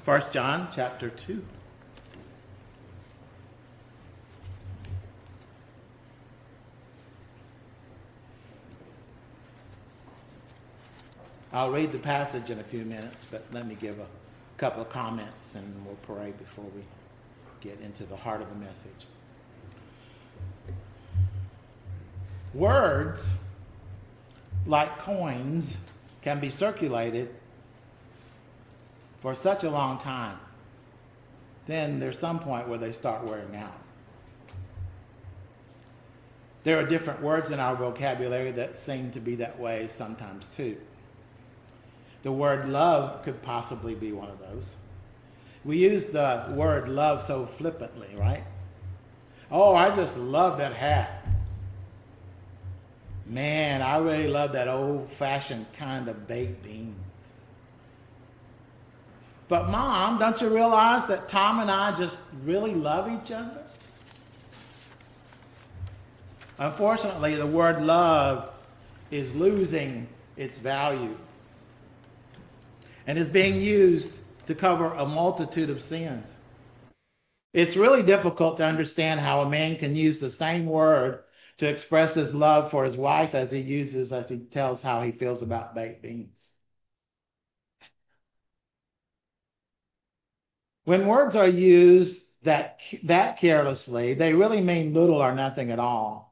1 John chapter 2. I'll read the passage in a few minutes, but let me give a couple of comments and we'll pray before we get into the heart of the message. Words, like coins, can be circulated for such a long time. Then there's some point where they start wearing out. There are different words in our vocabulary that seem to be that way sometimes too. The word love could possibly be one of those. We use the word love so flippantly, right? Oh, I just love that hat. Man, I really love that old-fashioned kind of baked beans. But Mom, don't you realize that Tom and I just really love each other? Unfortunately, the word love is losing its value and is being used to cover a multitude of sins. It's really difficult to understand how a man can use the same word to express his love for his wife as he tells how he feels about baked beans. When words are used that carelessly, they really mean little or nothing at all.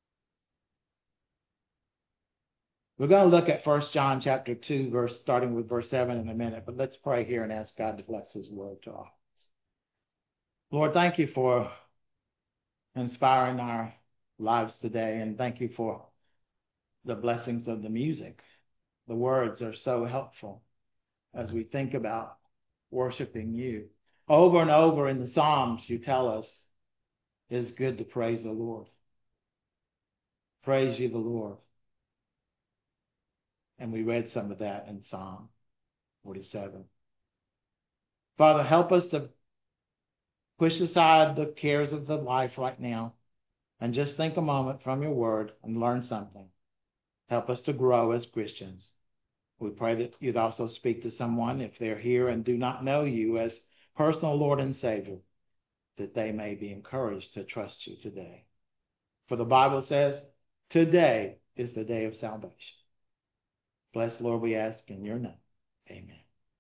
We're going to look at 1 John chapter 2, starting with verse 7 in a minute, but let's pray here and ask God to bless his word to us. Lord, thank you for inspiring our lives today, and thank you for the blessings of the music. The words are so helpful as we think about worshiping you. Over and over in the Psalms, you tell us it's good to praise the Lord. Praise ye the Lord. And we read some of that in Psalm 47. Father, help us to push aside the cares of the life right now and just think a moment from your word and learn something. Help us to grow as Christians. We pray that you'd also speak to someone if they're here and do not know you as personal Lord and Savior, that they may be encouraged to trust you today. For the Bible says, today is the day of salvation. Bless, Lord, we ask in your name. Amen.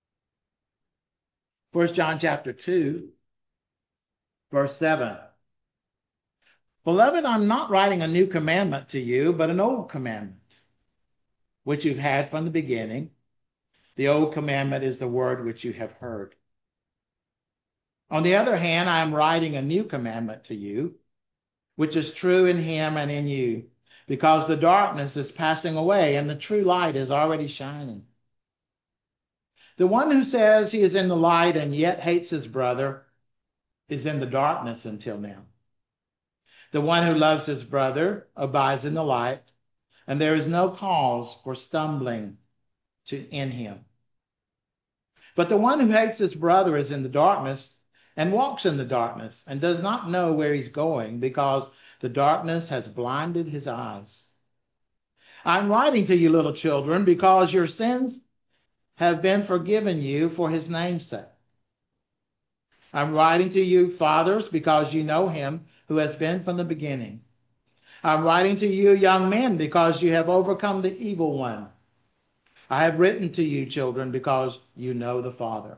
1 John chapter 2, verse 7. Beloved, I'm not writing a new commandment to you, but an old commandment, which you've had from the beginning. The old commandment is the word which you have heard. On the other hand, I am writing a new commandment to you, which is true in him and in you, because the darkness is passing away and the true light is already shining. The one who says he is in the light and yet hates his brother is in the darkness until now. The one who loves his brother abides in the light, and there is no cause for stumbling in him. But the one who hates his brother is in the darkness and walks in the darkness and does not know where he's going because the darkness has blinded his eyes. I'm writing to you, little children, because your sins have been forgiven you for his name's sake. I'm writing to you, fathers, because you know him who has been from the beginning. I'm writing to you, young men, because you have overcome the evil one. I have written to you, children, because you know the Father.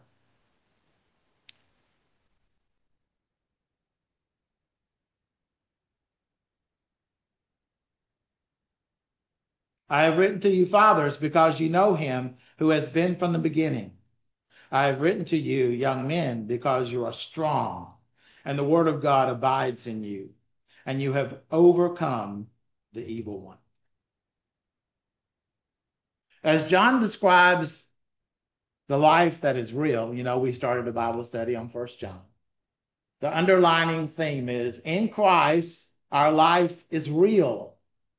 I have written to you, fathers, because you know him who has been from the beginning. I have written to you, young men, because you are strong, and the word of God abides in you, and you have overcome the evil one. As John describes the life that is real, we started a Bible study on 1 John. The underlining theme is, in Christ, our life is real.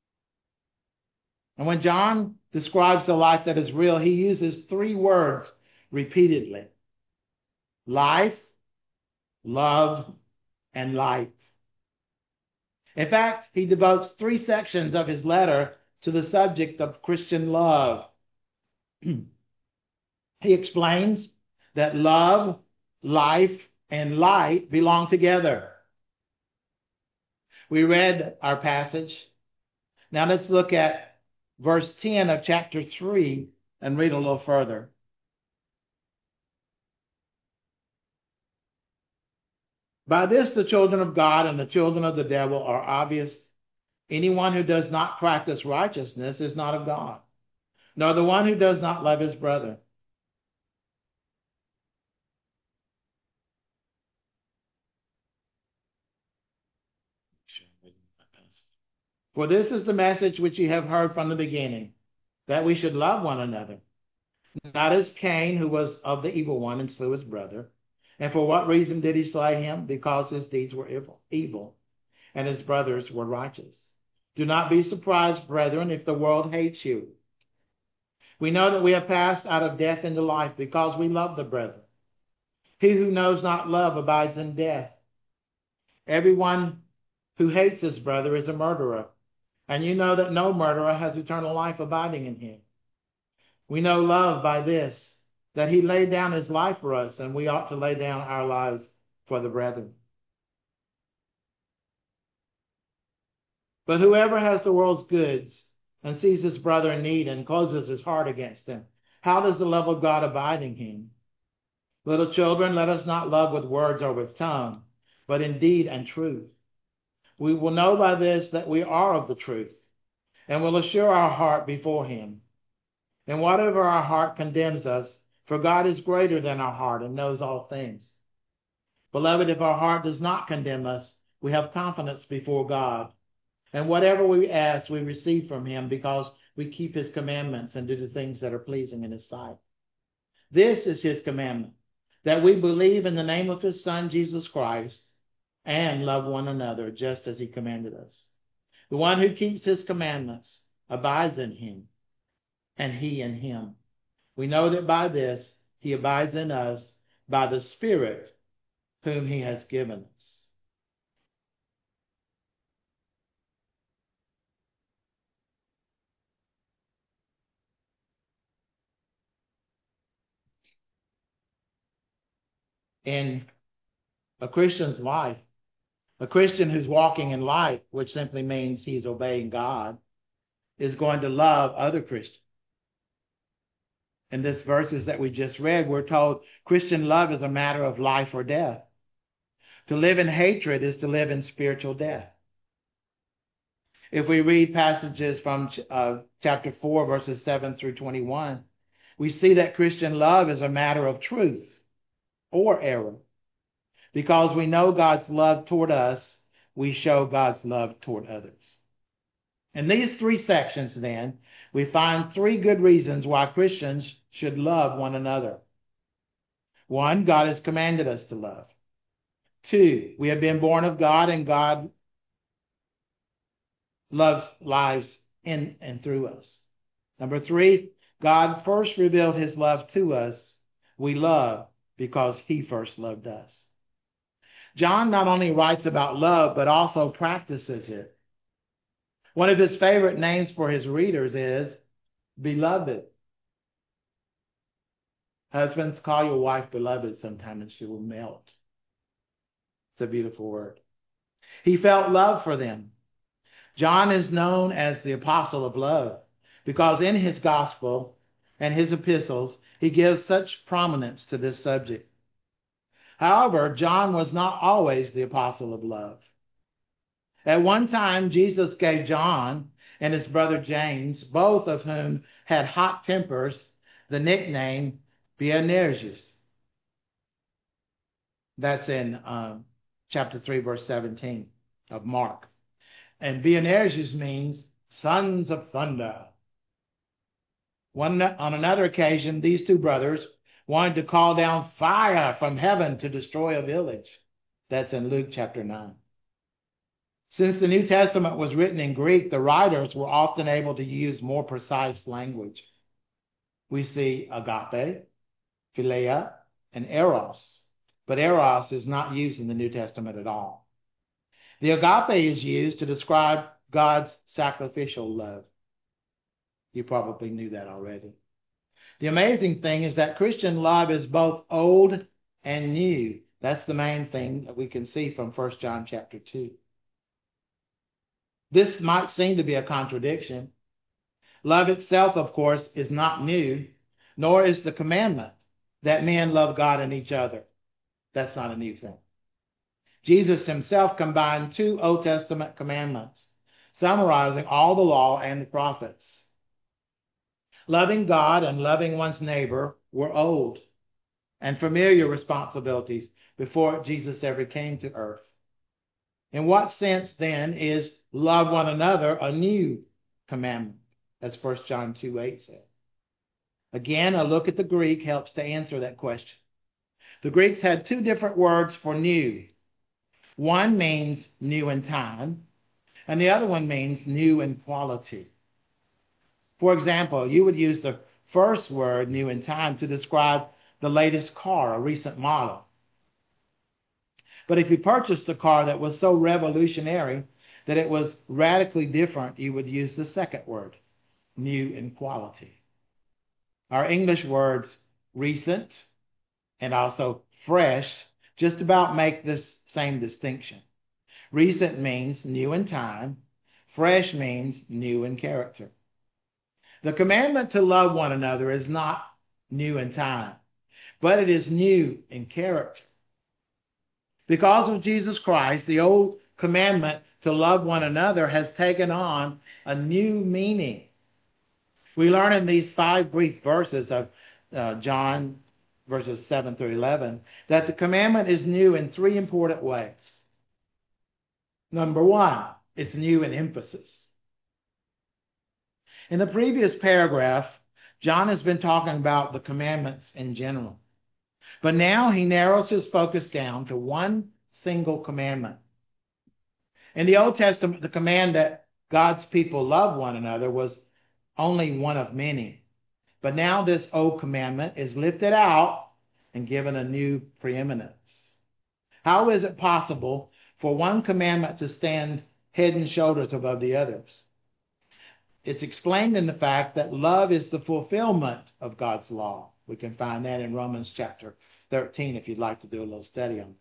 And when John describes the life that is real, he uses three words repeatedly: life, love, and light. In fact, he devotes 3 sections of his letter to the subject of Christian love. He explains that love life and light belong together. We read our passage. Now let's look at verse 10 of chapter 3 and read a little further. By this the children of God and the children of the devil are obvious. Anyone who does not practice righteousness is not of God, nor the one who does not love his brother. For this is the message which ye have heard from the beginning, that we should love one another. Not as Cain, who was of the evil one and slew his brother. And for what reason did he slay him? Because his deeds were evil, and his brothers were righteous. Do not be surprised, brethren, if the world hates you. We know that we have passed out of death into life because we love the brethren. He who knows not love abides in death. Everyone who hates his brother is a murderer, and you know that no murderer has eternal life abiding in him. We know love by this, that he laid down his life for us, and we ought to lay down our lives for the brethren. But whoever has the world's goods and sees his brother in need and closes his heart against him, how does the love of God abide in him? Little children, let us not love with words or with tongue, but in deed and truth. We will know by this that we are of the truth, and will assure our heart before him. And whatever our heart condemns us, for God is greater than our heart and knows all things. Beloved, if our heart does not condemn us, we have confidence before God. And whatever we ask, we receive from him, because we keep his commandments and do the things that are pleasing in his sight. This is his commandment, that we believe in the name of his Son, Jesus Christ, and love one another just as he commanded us. The one who keeps his commandments abides in him, and he in him. We know that by this he abides in us, by the Spirit whom he has given us. In a Christian's life, a Christian who's walking in light, which simply means he's obeying God, is going to love other Christians. In this verses that we just read, we're told Christian love is a matter of life or death. To live in hatred is to live in spiritual death. If we read passages from chapter 4, verses 7 through 21, we see that Christian love is a matter of truth or error. Because we know God's love toward us, we show God's love toward others. In these three sections, then, we find three good reasons why Christians should love one another. 1, God has commanded us to love. 2, we have been born of God, and God loves lives in and through us. 3, God first revealed his love to us. We love because he first loved us. John not only writes about love, but also practices it. One of his favorite names for his readers is beloved. Husbands, call your wife beloved sometime and she will melt. It's a beautiful word. He felt love for them. John is known as the apostle of love because in his gospel and his epistles, he gives such prominence to this subject. However, John was not always the apostle of love. At one time, Jesus gave John and his brother James, both of whom had hot tempers, the nickname Boanerges. That's in chapter 3, verse 17 of Mark. And Boanerges means sons of thunder. On another occasion, these two brothers wanted to call down fire from heaven to destroy a village. That's in Luke chapter 9. Since the New Testament was written in Greek, the writers were often able to use more precise language. We see agape, philia, and eros. But eros is not used in the New Testament at all. The agape is used to describe God's sacrificial love. You probably knew that already. The amazing thing is that Christian love is both old and new. That's the main thing that we can see from 1 John chapter 2. This might seem to be a contradiction. Love itself, of course, is not new, nor is the commandment that men love God and each other. That's not a new thing. Jesus himself combined two Old Testament commandments, summarizing all the law and the prophets. Loving God and loving one's neighbor were old and familiar responsibilities before Jesus ever came to earth. In what sense, then, is love one another a new commandment? As 1 John 2:8 says. Again, a look at the Greek helps to answer that question. The Greeks had two different words for new. One means new in time, and the other one means new in quality. For example, you would use the first word, new in time, to describe the latest car, a recent model. But if you purchased a car that was so revolutionary that it was radically different, you would use the second word, new in quality. Our English words recent and also fresh just about make this same distinction. Recent means new in time. Fresh means new in character. The commandment to love one another is not new in time, but it is new in character. Because of Jesus Christ, the old commandment to love one another has taken on a new meaning. We learn in these 5 brief verses of John verses 7 through 11 that the commandment is new in 3 important ways. Number 1, it's new in emphasis. In the previous paragraph, John has been talking about the commandments in general. But now he narrows his focus down to one single commandment. In the Old Testament, the command that God's people love one another was only one of many. But now this old commandment is lifted out and given a new preeminence. How is it possible for one commandment to stand head and shoulders above the others? It's explained in the fact that love is the fulfillment of God's law. We can find that in Romans chapter 13 if you'd like to do a little study on it.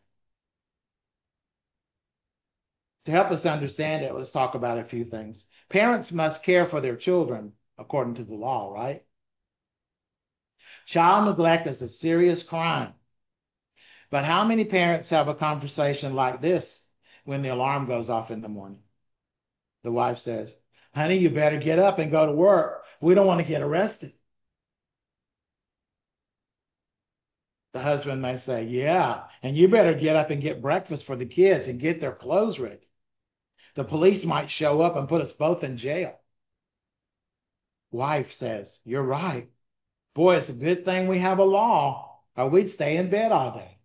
To help us understand it, let's talk about a few things. Parents must care for their children according to the law, right? Child neglect is a serious crime. But how many parents have a conversation like this when the alarm goes off in the morning? The wife says, "Honey, you better get up and go to work. We don't want to get arrested." The husband may say, "Yeah, and you better get up and get breakfast for the kids and get their clothes ready. The police might show up and put us both in jail." Wife says, "You're right. Boy, it's a good thing we have a law, or we'd stay in bed all day."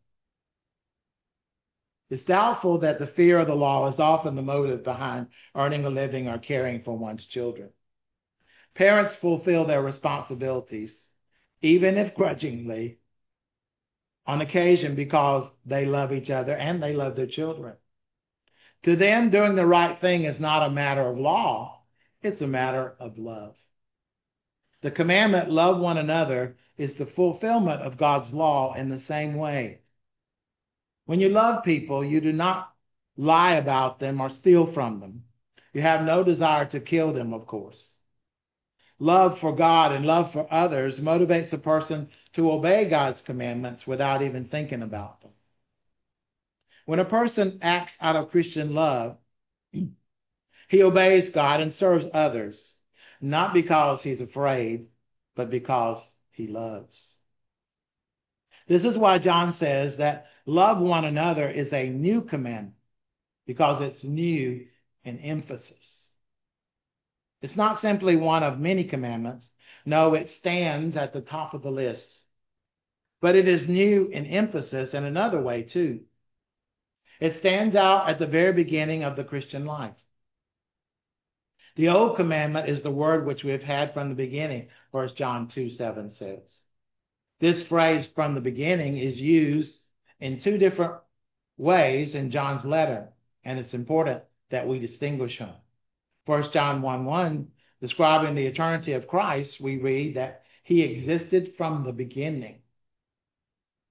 It's doubtful that the fear of the law is often the motive behind earning a living or caring for one's children. Parents fulfill their responsibilities, even if grudgingly, on occasion because they love each other and they love their children. To them, doing the right thing is not a matter of law, it's a matter of love. The commandment, love one another, is the fulfillment of God's law in the same way. When you love people, you do not lie about them or steal from them. You have no desire to kill them, of course. Love for God and love for others motivates a person to obey God's commandments without even thinking about them. When a person acts out of Christian love, he obeys God and serves others, not because he's afraid, but because he loves. This is why John says that love one another is a new commandment, because it's new in emphasis. It's not simply one of many commandments. No, it stands at the top of the list. But it is new in emphasis in another way, too. It stands out at the very beginning of the Christian life. The old commandment is the word which we've had from the beginning, 1 John 2:7 says. This phrase, from the beginning, is used in 2 different ways in John's letter, and it's important that we distinguish them. 1 John 1:1, describing the eternity of Christ, we read that he existed from the beginning.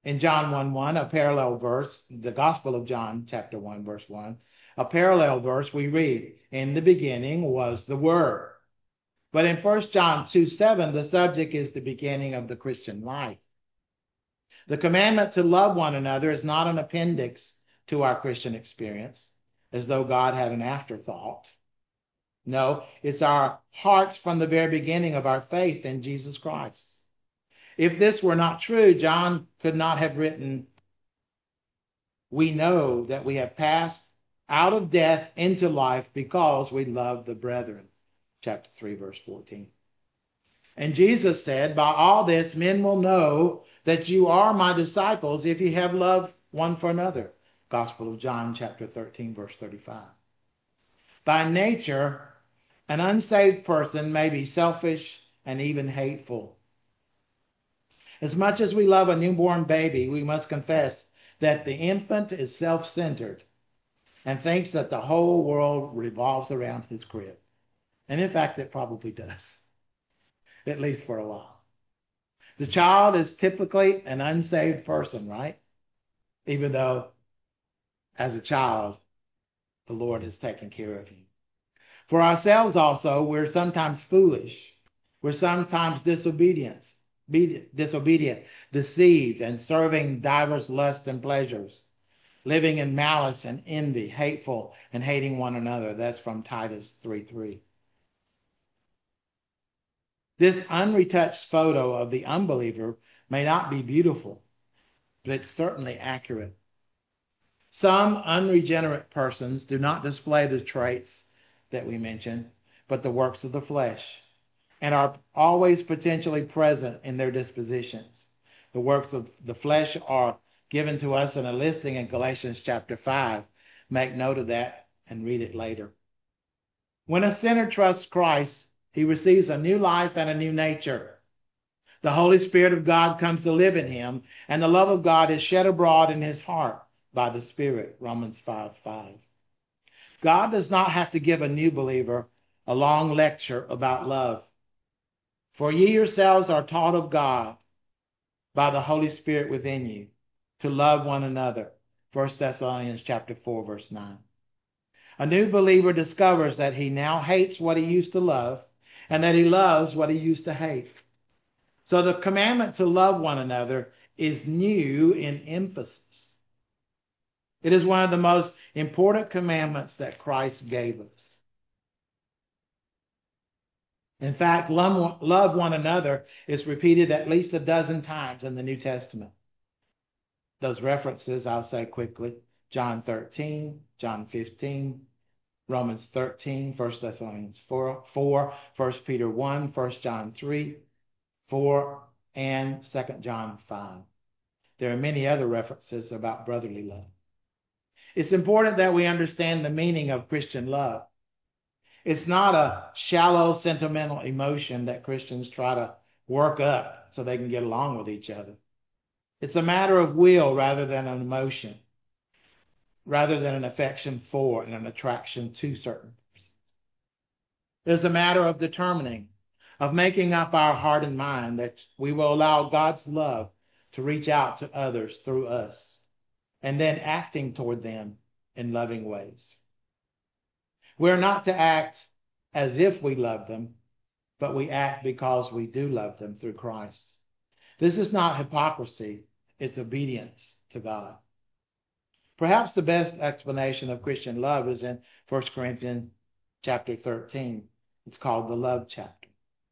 In John 1:1, a parallel verse, the Gospel of John, chapter 1, verse 1, a parallel verse we read, in the beginning was the Word. But in 1 John 2:7, the subject is the beginning of the Christian life. The commandment to love one another is not an appendix to our Christian experience, as though God had an afterthought. No, it's our hearts from the very beginning of our faith in Jesus Christ. If this were not true, John could not have written, "We know that we have passed out of death into life because we love the brethren." Chapter 3, verse 14. And Jesus said, "By all this men will know that you are my disciples if you have love one for another." Gospel of John, chapter 13, verse 35. By nature, an unsaved person may be selfish and even hateful. As much as we love a newborn baby, we must confess that the infant is self-centered and thinks that the whole world revolves around his crib. And in fact, it probably does, at least for a while. The child is typically an unsaved person, right? Even though, as a child, the Lord has taken care of you. For ourselves also, we're sometimes foolish. We're sometimes disobedient, deceived, and serving divers lusts and pleasures, living in malice and envy, hateful, and hating one another. That's from Titus 3:3. This unretouched photo of the unbeliever may not be beautiful, but it's certainly accurate. Some unregenerate persons do not display the traits that we mentioned, but the works of the flesh, and are always potentially present in their dispositions. The works of the flesh are given to us in a listing in Galatians chapter 5. Make note of that and read it later. When a sinner trusts Christ, he receives a new life and a new nature. The Holy Spirit of God comes to live in him, and the love of God is shed abroad in his heart by the Spirit, Romans 5:5. God does not have to give a new believer a long lecture about love. For ye yourselves are taught of God by the Holy Spirit within you to love one another. 1 Thessalonians chapter 4, verse 9. A new believer discovers that he now hates what he used to love and that he loves what he used to hate. So the commandment to love one another is new in emphasis. It is one of the most important commandments that Christ gave us. In fact, love one another is repeated at least a dozen times in the New Testament. Those references, I'll say quickly: John 13, John 15, Romans 13, 1 Thessalonians 4, 1 Peter 1, 1 John 3, 4, and 2 John 5. There are many other references about brotherly love. It's important that we understand the meaning of Christian love. It's not a shallow, sentimental emotion that Christians try to work up so they can get along with each other. It's a matter of will rather than an emotion, rather than an affection for and an attraction to certain persons. It's a matter of determining, of making up our heart and mind that we will allow God's love to reach out to others through us, and then acting toward them in loving ways. We're not to act as if we love them, but we act because we do love them through Christ. This is not hypocrisy, it's obedience to God. Perhaps the best explanation of Christian love is in 1 Corinthians chapter 13. It's called the love chapter.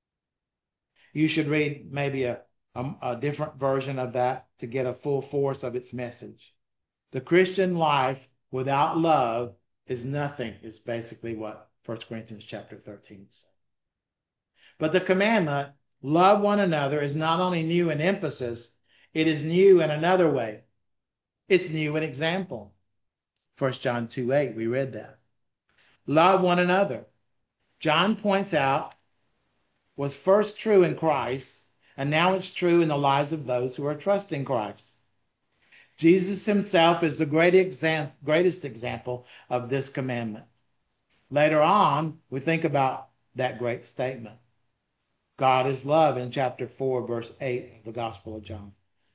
You should read maybe a different version of that to get a full force of its message. The Christian life without love is nothing, is basically what 1 Corinthians chapter 13 says. But the commandment, love one another, is not only new in emphasis, it is new in another way. It's new in example. 1 John 2:8, we read that. Love one another. John points out was first true in Christ, and now it's true in the lives of those who are trusting Christ. Jesus himself is the greatest example of this commandment. Later on, we think about that great statement. God is love in chapter 4, verse 8 of the Gospel of John.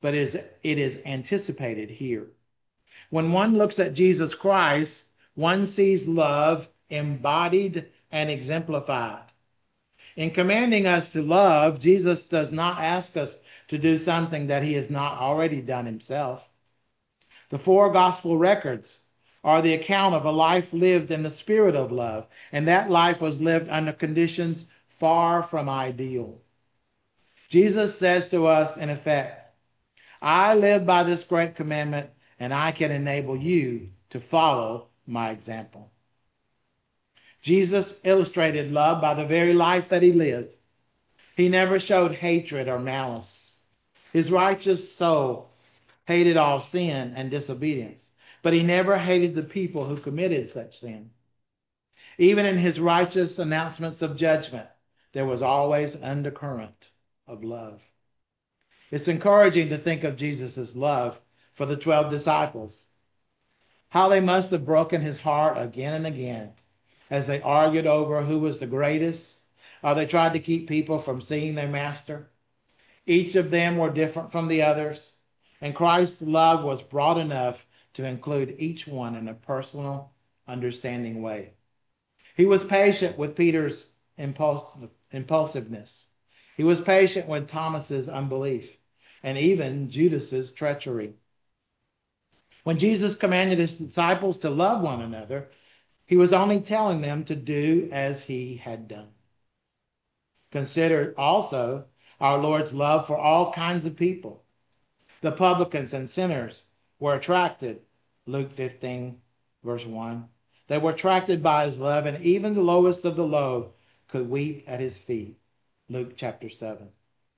but it is anticipated here. When one looks at Jesus Christ, one sees love embodied and exemplified. In commanding us to love, Jesus does not ask us to do something that he has not already done himself. The four gospel records are the account of a life lived in the spirit of love, and that life was lived under conditions far from ideal. Jesus says to us, in effect, I live by this great commandment, and I can enable you to follow my example. Jesus illustrated love by the very life that he lived. He never showed hatred or malice. His righteous soul hated all sin and disobedience, but he never hated the people who committed such sin. Even in his righteous announcements of judgment, there was always an undercurrent of love. It's encouraging to think of Jesus' love for the 12 disciples. How they must have broken his heart again and again as they argued over who was the greatest, or they tried to keep people from seeing their master. Each of them were different from the others, and Christ's love was broad enough to include each one in a personal, understanding way. He was patient with Peter's impulsiveness. He was patient with Thomas's unbelief, and even Judas's treachery. When Jesus commanded his disciples to love one another, he was only telling them to do as he had done. Consider also our Lord's love for all kinds of people. The publicans and sinners were attracted, Luke 15, verse 1. They were attracted by his love, and even the lowest of the low could weep at his feet, Luke chapter 7.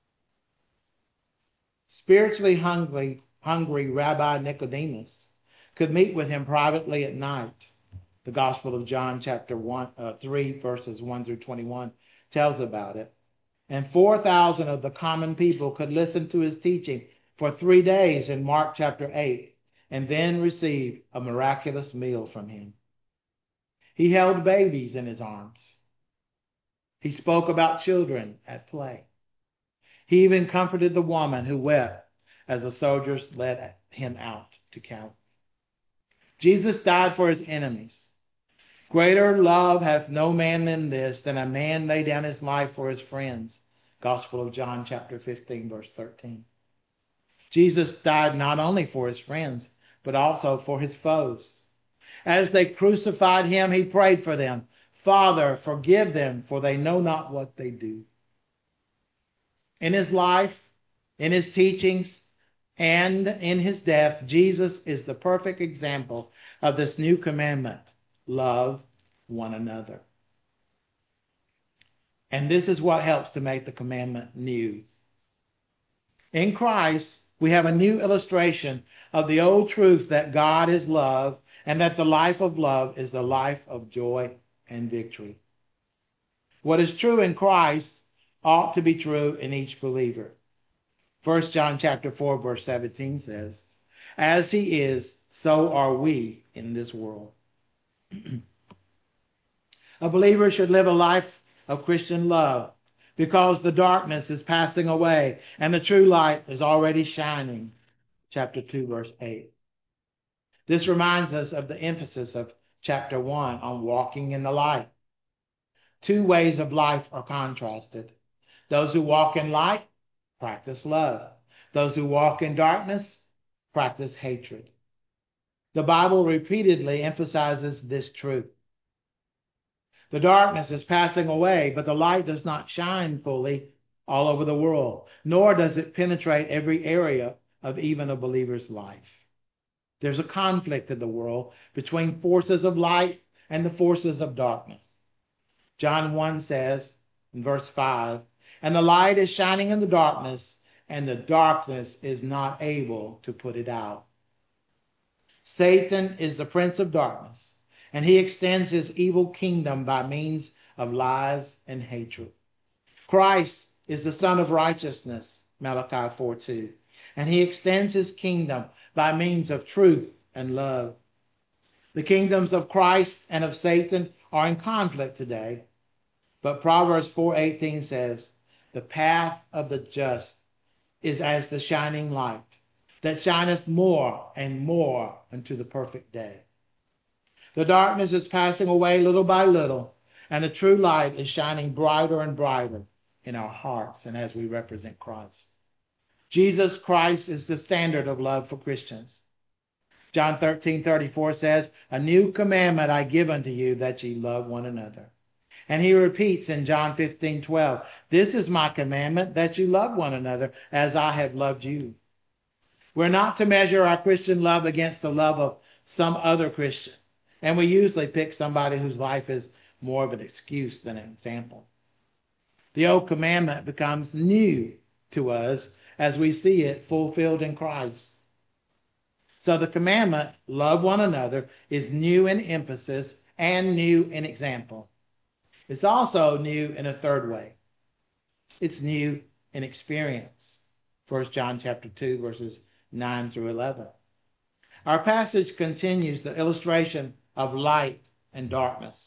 Spiritually hungry Rabbi Nicodemus could meet with him privately at night. The Gospel of John chapter 3, verses 1 through 21 tells about it. And 4,000 of the common people could listen to his teaching for 3 days in Mark chapter 8, and then receive a miraculous meal from him. He held babies in his arms. He spoke about children at play. He even comforted the woman who wept as the soldiers led him out to Calvary. Jesus died for his enemies. Greater love hath no man than this, than a man lay down his life for his friends. Gospel of John chapter 15, verse 13. Jesus died not only for his friends, but also for his foes. As they crucified him, he prayed for them. Father, forgive them, for they know not what they do. In his life, in his teachings, and in his death, Jesus is the perfect example of this new commandment: love one another. And this is what helps to make the commandment new. In Christ, we have a new illustration of the old truth that God is love, and that the life of love is the life of joy and victory. What is true in Christ ought to be true in each believer. 1 John chapter 4, verse 17 says, as he is, so are we in this world. A believer should live a life of Christian love, because the darkness is passing away and the true light is already shining. Chapter 2, verse 8. This reminds us of the emphasis of chapter 1 on walking in the light. Two ways of life are contrasted. Those who walk in light practice love. Those who walk in darkness practice hatred. The Bible repeatedly emphasizes this truth. The darkness is passing away, but the light does not shine fully all over the world, nor does it penetrate every area of even a believer's life. There's a conflict in the world between forces of light and the forces of darkness. John 1 says in verse 5, and the light is shining in the darkness, and the darkness is not able to put it out. Satan is the prince of darkness, and he extends his evil kingdom by means of lies and hatred. Christ is the Son of righteousness, Malachi 4:2, and he extends his kingdom by means of truth and love. The kingdoms of Christ and of Satan are in conflict today, but Proverbs 4:18 says, the path of the just is as the shining light, that shineth more and more unto the perfect day. The darkness is passing away little by little, and the true light is shining brighter and brighter in our hearts and as we represent Christ. Jesus Christ is the standard of love for Christians. John 13:34 says, "A new commandment I give unto you, that ye love one another." And he repeats in John 15:12, "This is my commandment, that you love one another as I have loved you." We're not to measure our Christian love against the love of some other Christian. And we usually pick somebody whose life is more of an excuse than an example. The old commandment becomes new to us as we see it fulfilled in Christ. So the commandment, love one another, is new in emphasis and new in example. It's also new in a third way. It's new in experience. 1 John chapter 2, verses 9 through 11. Our passage continues the illustration of light and darkness.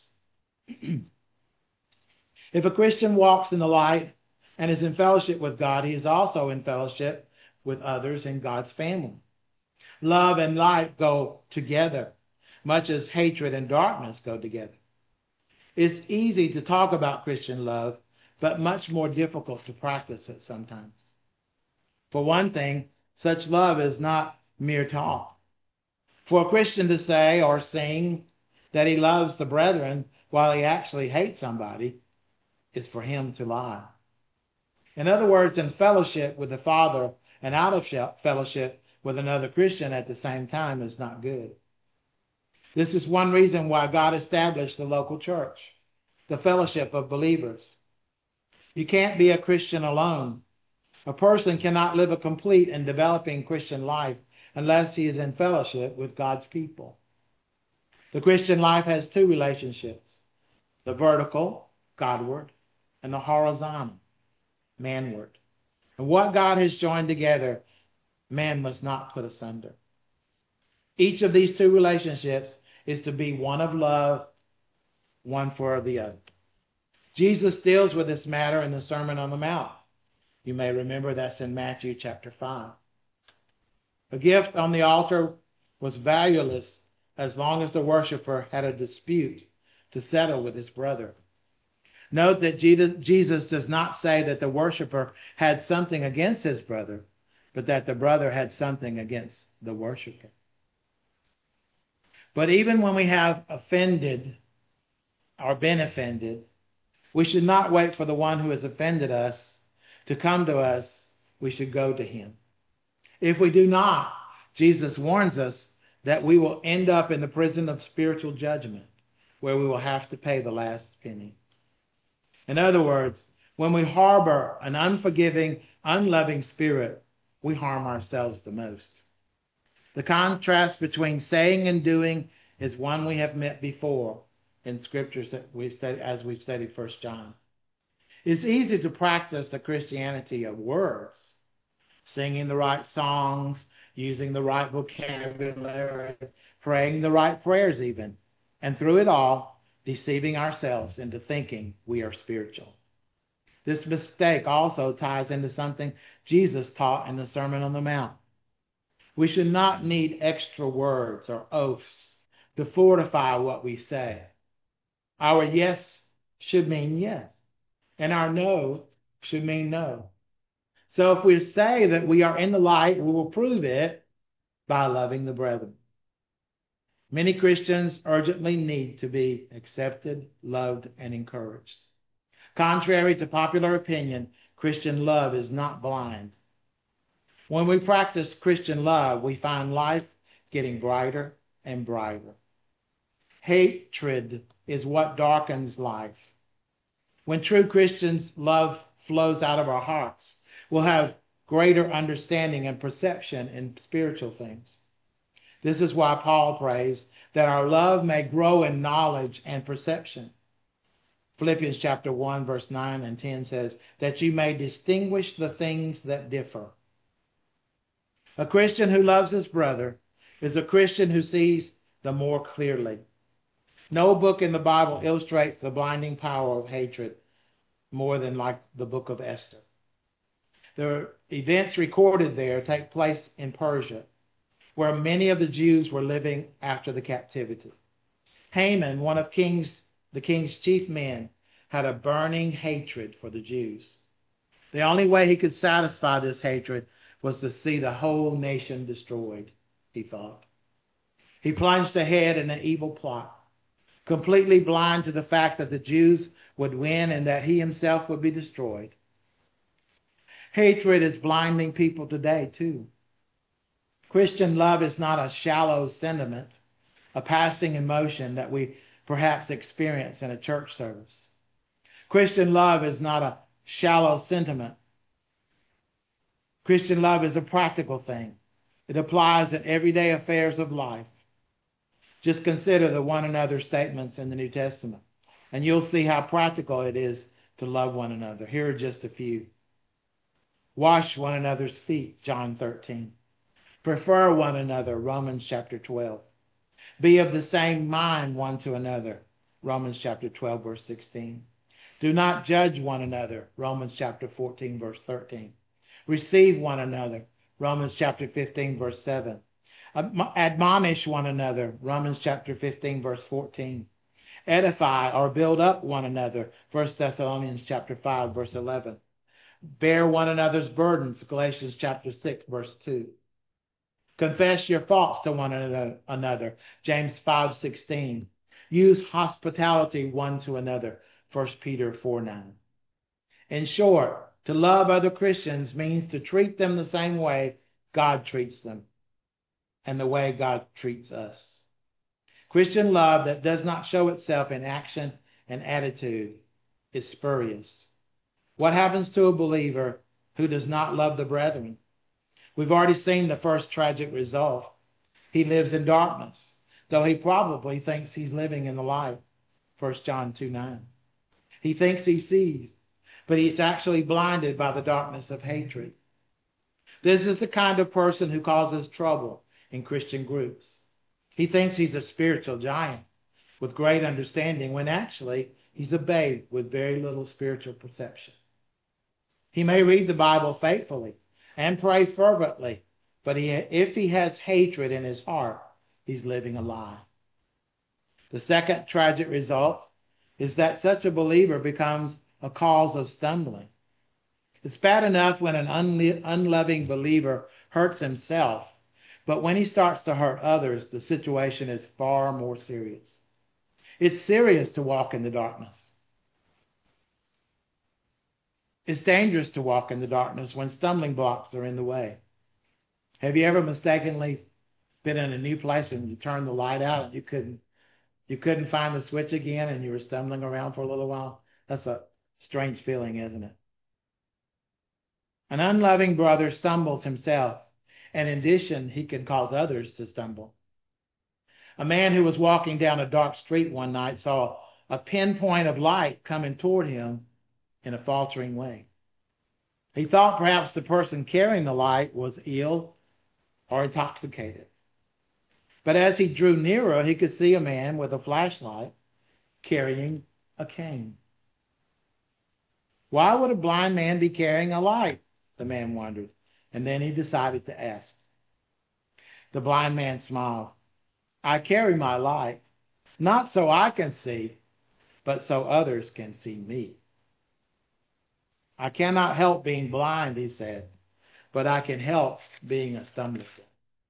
If a Christian walks in the light and is in fellowship with God, he is also in fellowship with others in God's family. Love and light go together, much as hatred and darkness go together. It's easy to talk about Christian love, but much more difficult to practice it sometimes. For one thing, such love is not mere talk. For a Christian to say or sing that he loves the brethren while he actually hates somebody is for him to lie. In other words, in fellowship with the Father and out of fellowship with another Christian at the same time is not good. This is one reason why God established the local church, the fellowship of believers. You can't be a Christian alone. A person cannot live a complete and developing Christian life unless he is in fellowship with God's people. The Christian life has two relationships, the vertical, Godward, and the horizontal, manward. And what God has joined together, man must not put asunder. Each of these two relationships is to be one of love, one for the other. Jesus deals with this matter in the Sermon on the Mount. You may remember that's in Matthew chapter 5. A gift on the altar was valueless as long as the worshiper had a dispute to settle with his brother. Note that Jesus does not say that the worshiper had something against his brother, but that the brother had something against the worshiper. But even when we have offended or been offended, we should not wait for the one who has offended us to come to us. We should go to him. If we do not, Jesus warns us that we will end up in the prison of spiritual judgment, where we will have to pay the last penny. In other words, when we harbor an unforgiving, unloving spirit, we harm ourselves the most. The contrast between saying and doing is one we have met before in scriptures that we studied, as we studied 1 John. It's easy to practice the Christianity of words, singing the right songs, using the right vocabulary, praying the right prayers even, and through it all, deceiving ourselves into thinking we are spiritual. This mistake also ties into something Jesus taught in the Sermon on the Mount. We should not need extra words or oaths to fortify what we say. Our yes should mean yes, and our no should mean no. So if we say that we are in the light, we will prove it by loving the brethren. Many Christians urgently need to be accepted, loved, and encouraged. Contrary to popular opinion, Christian love is not blind. When we practice Christian love, we find life getting brighter and brighter. Hatred is what darkens life. When true Christians' love flows out of our hearts, we'll have greater understanding and perception in spiritual things. This is why Paul prays that our love may grow in knowledge and perception. Philippians chapter 1, verse 9 and 10 says, that you may distinguish the things that differ. A Christian who loves his brother is a Christian who sees the more clearly. No book in the Bible illustrates the blinding power of hatred more than like the book of Esther. The events recorded there take place in Persia, where many of the Jews were living after the captivity. Haman, one of the king's chief men, had a burning hatred for the Jews. The only way he could satisfy this hatred was to see the whole nation destroyed, he thought. He plunged ahead in an evil plot, completely blind to the fact that the Jews would win and that he himself would be destroyed. Hatred is blinding people today, too. Christian love is not a shallow sentiment, a passing emotion that we perhaps experience in a church service. Christian love is not a shallow sentiment. Christian love is a practical thing. It applies in everyday affairs of life. Just consider the one another statements in the New Testament, and you'll see how practical it is to love one another. Here are just a few. Wash one another's feet, John 13. Prefer one another, Romans chapter 12. Be of the same mind one to another, Romans chapter 12, verse 16. Do not judge one another, Romans chapter 14, verse 13. Receive one another, Romans chapter 15, verse 7. Admonish one another, Romans chapter 15, verse 14. Edify or build up one another, 1 Thessalonians chapter 5, verse 11. Bear one another's burdens, Galatians chapter 6, verse 2. Confess your faults to one another, James 5:16. Use hospitality one to another, 1 Peter 4:9. In short, to love other Christians means to treat them the same way God treats them and the way God treats us. Christian love that does not show itself in action and attitude is spurious. What happens to a believer who does not love the brethren? We've already seen the first tragic result. He lives in darkness, though he probably thinks he's living in the light. 1 John 2:9. He thinks he sees, but he's actually blinded by the darkness of hatred. This is the kind of person who causes trouble in Christian groups. He thinks he's a spiritual giant with great understanding, when actually he's a babe with very little spiritual perception. He may read the Bible faithfully and pray fervently, but if he has hatred in his heart, he's living a lie. The second tragic result is that such a believer becomes a cause of stumbling. It's bad enough when an unloving believer hurts himself, but when he starts to hurt others, the situation is far more serious. It's serious to walk in the darkness. It's dangerous to walk in the darkness when stumbling blocks are in the way. Have you ever mistakenly been in a new place and you turned the light out and you couldn't find the switch again and you were stumbling around for a little while? That's a strange feeling, isn't it? An unloving brother stumbles himself, and in addition, he can cause others to stumble. A man who was walking down a dark street one night saw a pinpoint of light coming toward him in a faltering way. He thought perhaps the person carrying the light was ill or intoxicated. But as he drew nearer, he could see a man with a flashlight carrying a cane. Why would a blind man be carrying a light? The man wondered, and then he decided to ask. The blind man smiled. I carry my light, not so I can see, but so others can see me. I cannot help being blind, he said, but I can help being a stumbling block.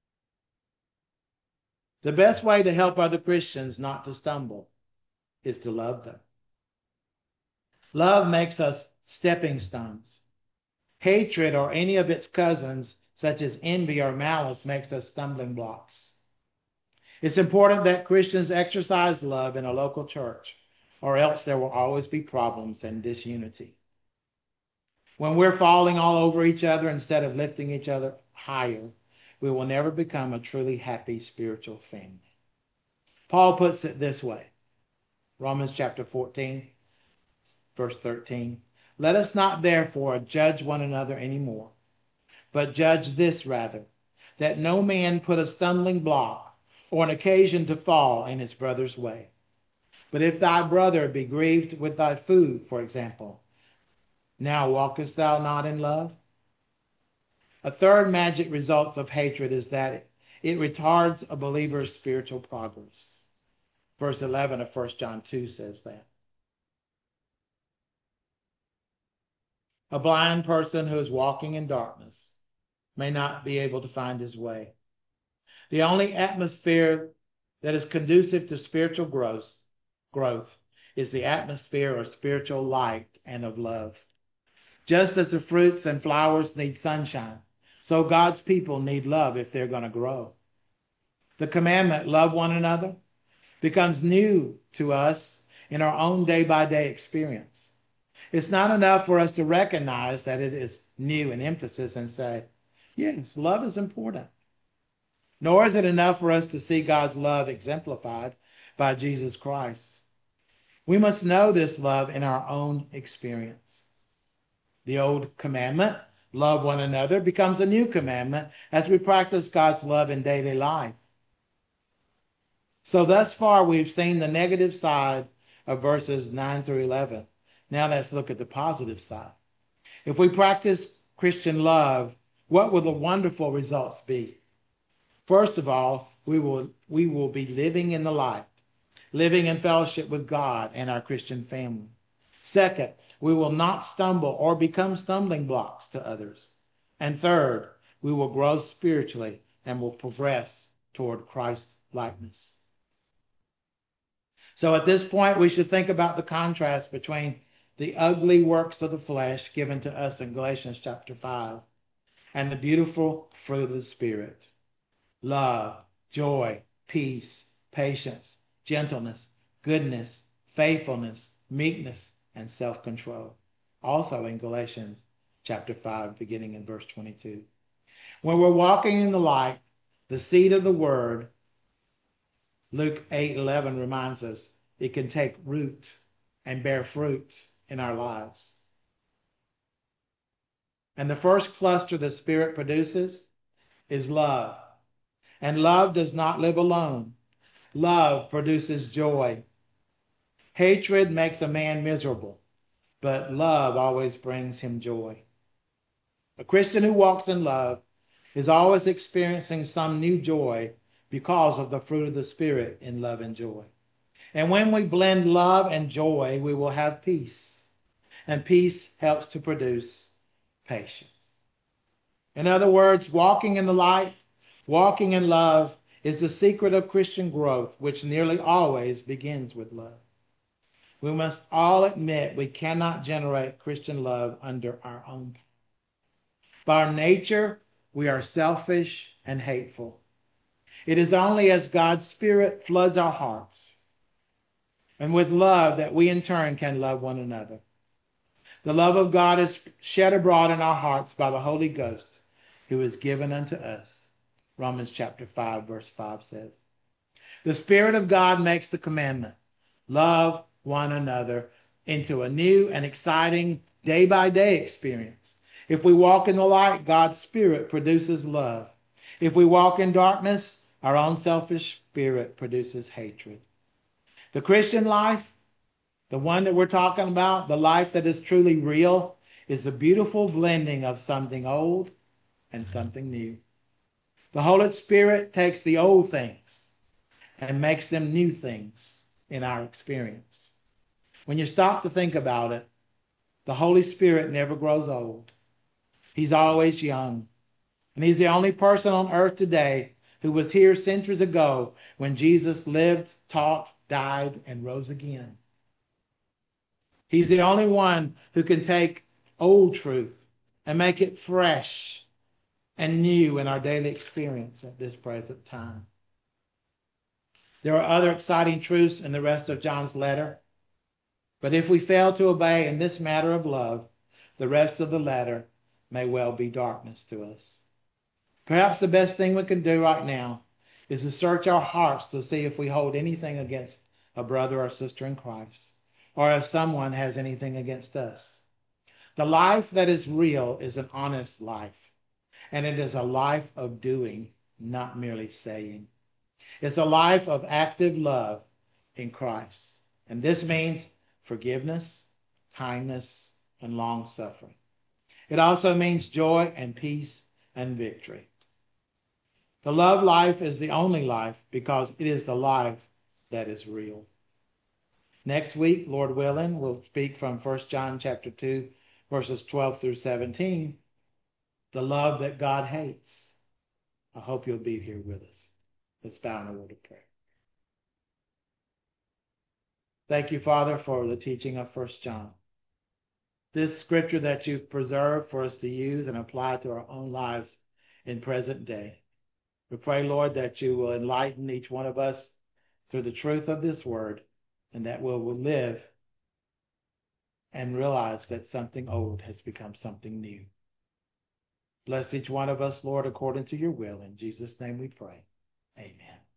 The best way to help other Christians not to stumble is to love them. Love makes us stepping stones. Hatred or any of its cousins, such as envy or malice, makes us stumbling blocks. It's important that Christians exercise love in a local church, or else there will always be problems and disunity. When we're falling all over each other instead of lifting each other higher, we will never become a truly happy spiritual family. Paul puts it this way, Romans chapter 14, verse 13. Let us not therefore judge one another anymore, but judge this rather, that no man put a stumbling block or an occasion to fall in his brother's way. But if thy brother be grieved with thy food, for example, now walkest thou not in love? A third magic result of hatred is that it retards a believer's spiritual progress. Verse 11 of 1 John 2 says that. A blind person who is walking in darkness may not be able to find his way. The only atmosphere that is conducive to spiritual growth is the atmosphere of spiritual light and of love. Just as the fruits and flowers need sunshine, so God's people need love if they're going to grow. The commandment, love one another, becomes new to us in our own day-by-day experience. It's not enough for us to recognize that it is new in emphasis and say, yes, love is important. Nor is it enough for us to see God's love exemplified by Jesus Christ. We must know this love in our own experience. The old commandment, love one another, becomes a new commandment as we practice God's love in daily life. So thus far we've seen the negative side of verses 9 through 11. Now let's look at the positive side. If we practice Christian love, what will the wonderful results be? First of all, we will be living in the light, living in fellowship with God and our Christian family. Second, we will not stumble or become stumbling blocks to others. And third, we will grow spiritually and will progress toward Christ likeness. So at this point, we should think about the contrast between the ugly works of the flesh given to us in Galatians chapter 5 and the beautiful fruit of the Spirit. Love, joy, peace, patience, gentleness, goodness, faithfulness, meekness, and self-control. Also in Galatians chapter 5, beginning in verse 22. When we're walking in the light, the seed of the word, Luke 8:11 reminds us, it can take root and bear fruit in our lives. And the first cluster the Spirit produces is love. And love does not live alone. Love produces joy. Hatred makes a man miserable, but love always brings him joy. A Christian who walks in love is always experiencing some new joy because of the fruit of the Spirit in love and joy. And when we blend love and joy, we will have peace. And peace helps to produce patience. In other words, walking in the light, walking in love is the secret of Christian growth, which nearly always begins with love. We must all admit we cannot generate Christian love under our own power. By our nature, we are selfish and hateful. It is only as God's Spirit floods our hearts and with love that we in turn can love one another. The love of God is shed abroad in our hearts by the Holy Ghost, who is given unto us. Romans chapter 5, verse 5 says. The Spirit of God makes the commandment, love one another, into a new and exciting day-by-day experience. If we walk in the light, God's Spirit produces love. If we walk in darkness, our own selfish spirit produces hatred. The Christian life, the one that we're talking about, the life that is truly real, is the beautiful blending of something old and something new. The Holy Spirit takes the old things and makes them new things in our experience. When you stop to think about it, the Holy Spirit never grows old. He's always young. And he's the only person on earth today who was here centuries ago when Jesus lived, taught, died, and rose again. He's the only one who can take old truth and make it fresh and new in our daily experience at this present time. There are other exciting truths in the rest of John's letter, but if we fail to obey in this matter of love, the rest of the letter may well be darkness to us. Perhaps the best thing we can do right now is to search our hearts to see if we hold anything against a brother or sister in Christ, or if someone has anything against us. The life that is real is an honest life, and it is a life of doing, not merely saying. It's a life of active love in Christ, and this means forgiveness, kindness, and long-suffering. It also means joy and peace and victory. The love life is the only life because it is the life that is real. Next week, Lord willing, we'll speak from 1 John chapter 2, verses 12 through 17, the love that God hates. I hope you'll be here with us. Let's bow in a word of prayer. Thank you, Father, for the teaching of 1 John. This scripture that you've preserved for us to use and apply to our own lives in present day. We pray, Lord, that you will enlighten each one of us through the truth of this word, and that we will live and realize that something old has become something new. Bless each one of us, Lord, according to your will. In Jesus' name we pray. Amen.